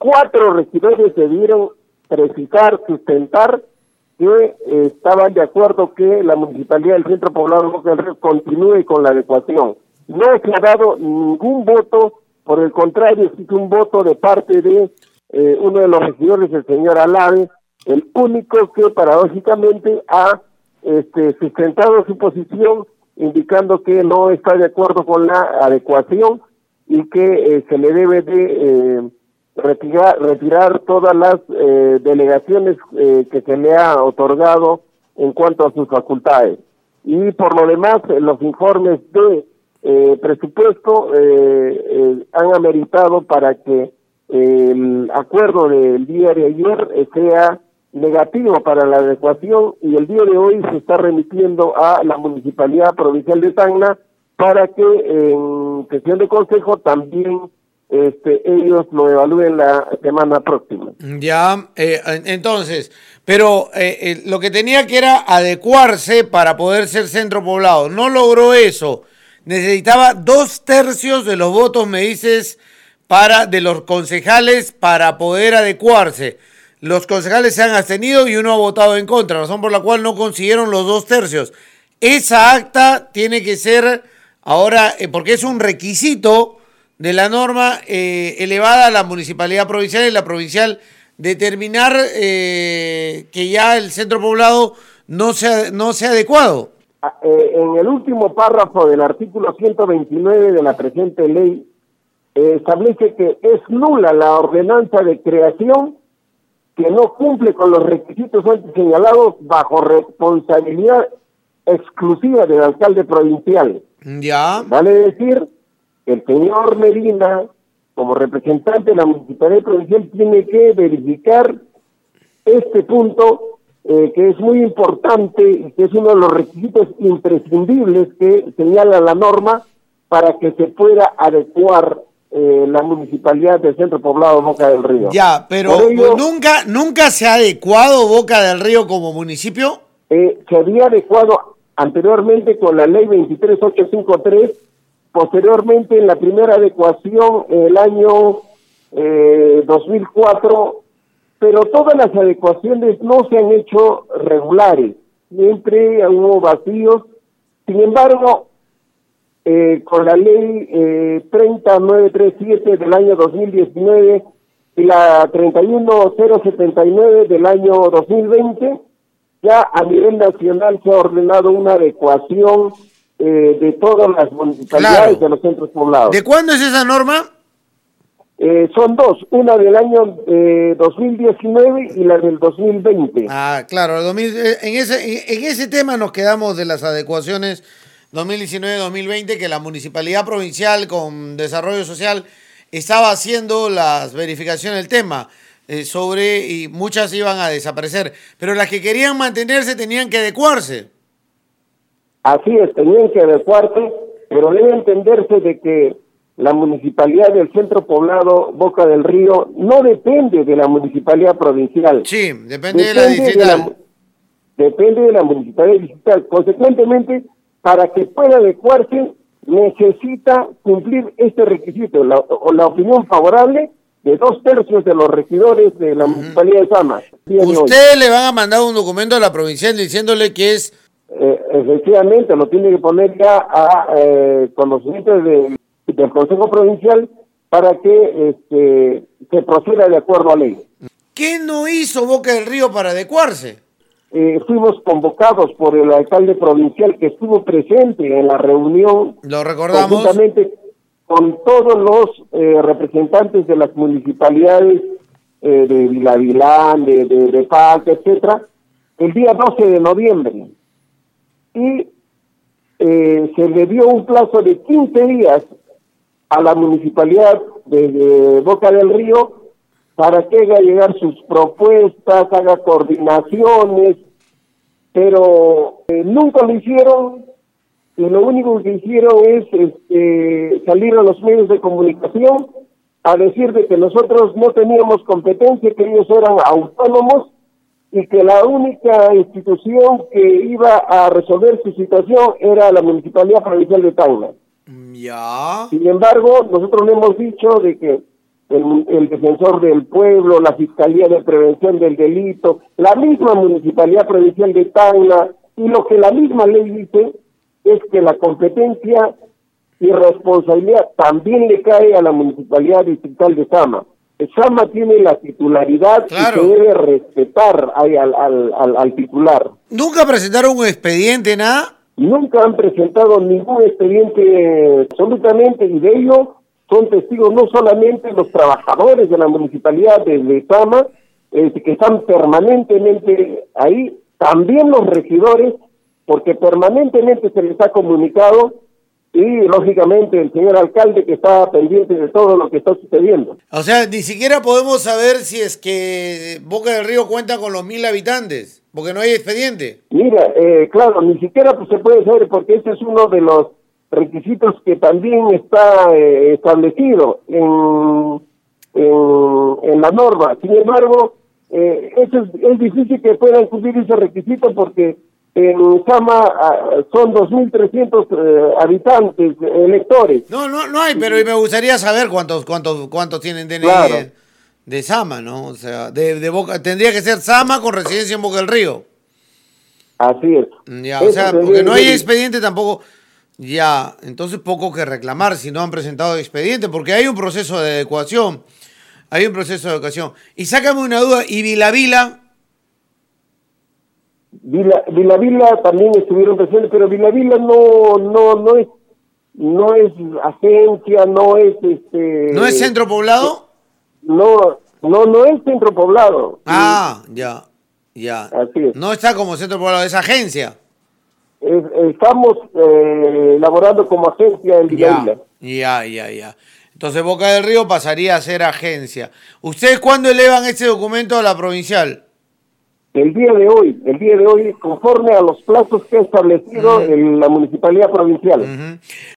4 regidores debieron precisar, sustentar que estaban de acuerdo que la Municipalidad del Centro Poblado de Boca del Río continúe con la adecuación. No se ha dado ningún voto, por el contrario, existe un voto de parte de uno de los regidores, el señor Alave, el único que paradójicamente ha sustentado su posición, indicando que no está de acuerdo con la adecuación y que se le debe de retirar todas las delegaciones que se le ha otorgado en cuanto a sus facultades. Y por lo demás, los informes de presupuesto han ameritado para que el acuerdo del día de ayer sea negativo para la adecuación, y el día de hoy se está remitiendo a la Municipalidad Provincial de Tacna para que en sesión de consejo también ellos lo evalúen la semana próxima. Ya, entonces, pero lo que tenía que era adecuarse para poder ser centro poblado, no logró eso. Necesitaba 2/3 de los votos, me dices, de los concejales para poder adecuarse. Los concejales se han abstenido y uno ha votado en contra, razón por la cual no consiguieron los 2/3. Esa acta tiene que ser ahora, porque es un requisito de la norma elevada a la municipalidad provincial y la provincial, determinar que ya el centro poblado no sea adecuado. En el último párrafo del artículo 129 de la presente ley, establece que es nula la ordenanza de creación que no cumple con los requisitos antes señalados bajo responsabilidad exclusiva del alcalde provincial. Ya. Vale decir, el señor Medina, como representante de la Municipalidad Provincial, tiene que verificar este punto, que es muy importante y que es uno de los requisitos imprescindibles que señala la norma para que se pueda adecuar la Municipalidad del Centro Poblado Boca del Río. Ya, pero ello, ¿nunca se ha adecuado Boca del Río como municipio? Se había adecuado anteriormente con la ley 23853, posteriormente en la primera adecuación el año 2004, pero todas las adecuaciones no se han hecho regulares, siempre hubo vacíos. Sin embargo, con la ley 30937 del año 2019 y la 31079 del año 2020, ya a nivel nacional se ha ordenado una adecuación de todas las municipalidades de los centros poblados. ¿De cuándo es esa norma? Son dos, una del año 2019 y la del 2020. Ah, claro, en ese tema nos quedamos de las adecuaciones 2019-2020, que la Municipalidad Provincial con Desarrollo Social estaba haciendo las verificaciones del tema y muchas iban a desaparecer, pero las que querían mantenerse tenían que adecuarse. Así es, tenían que adecuarse, pero debe entenderse de que la Municipalidad del Centro Poblado Boca del Río no depende de la Municipalidad Provincial. Sí, depende de la distrital. Depende de la Municipalidad Distrital. Consecuentemente, para que pueda adecuarse, necesita cumplir este requisito, la opinión favorable de 2/3 de los regidores de la Municipalidad de Sama. ¿Ustedes le van a mandar un documento a la provincial diciéndole que es...? Efectivamente, lo tiene que poner ya a conocimiento del Consejo Provincial para que se proceda de acuerdo a ley. ¿Qué no hizo Boca del Río para adecuarse? Fuimos convocados por el alcalde provincial que estuvo presente en la reunión. Lo recordamos. Conjuntamente con todos los representantes de las municipalidades de Vilavilán, de Falta, etcétera, el día 12 de noviembre. Y se le dio un plazo de 15 días a la municipalidad de Boca del Río para que haga llegar sus propuestas, haga coordinaciones, pero nunca lo hicieron, y lo único que hicieron es salir a los medios de comunicación a decir de que nosotros no teníamos competencia, que ellos eran autónomos y que la única institución que iba a resolver su situación era la Municipalidad Provincial de Tacna. Ya. Sin embargo, nosotros le hemos dicho de que el defensor del pueblo, la Fiscalía de Prevención del Delito, la misma Municipalidad Provincial de Tacna, y lo que la misma ley dice es que la competencia y responsabilidad también le cae a la Municipalidad Distrital de Sama. Sama tiene la titularidad, claro, y se debe respetar al titular. ¿Nunca presentaron un expediente, nada? Nunca han presentado ningún expediente absolutamente, y de ello son testigos no solamente los trabajadores de la municipalidad de Sama, que están permanentemente ahí, también los regidores, porque permanentemente se les ha comunicado, y lógicamente el señor alcalde, que está pendiente de todo lo que está sucediendo. O sea, ni siquiera podemos saber si es que Boca del Río cuenta con los 1.000 habitantes, porque no hay expediente. Mira, claro, ni siquiera pues, se puede saber, porque ese es uno de los requisitos que también está establecido en la norma. Sin embargo, es difícil que puedan cumplir ese requisito, porque en Sama son 2.300 habitantes, electores. No hay, pero me gustaría saber cuántos tienen DNI, claro, de Sama, ¿no? O sea, de Boca, tendría que ser Sama con residencia en Boca del Río. Así es. Ya, o sea, porque no hay expediente tampoco. Ya, entonces poco que reclamar si no han presentado expediente, porque hay un proceso de adecuación. Y sácame una duda, ¿y Vila Vila también estuvieron presentes, pero Vila no es agencia, no es ¿No es centro poblado? No es centro poblado. Ah, ya. Así es. No está como centro poblado, es agencia. Estamos elaborando como agencia en Vila Vila. Ya. Entonces Boca del Río pasaría a ser agencia. ¿Ustedes cuándo elevan este documento a la provincial? El día de hoy, conforme a los plazos que ha establecido la Municipalidad Provincial.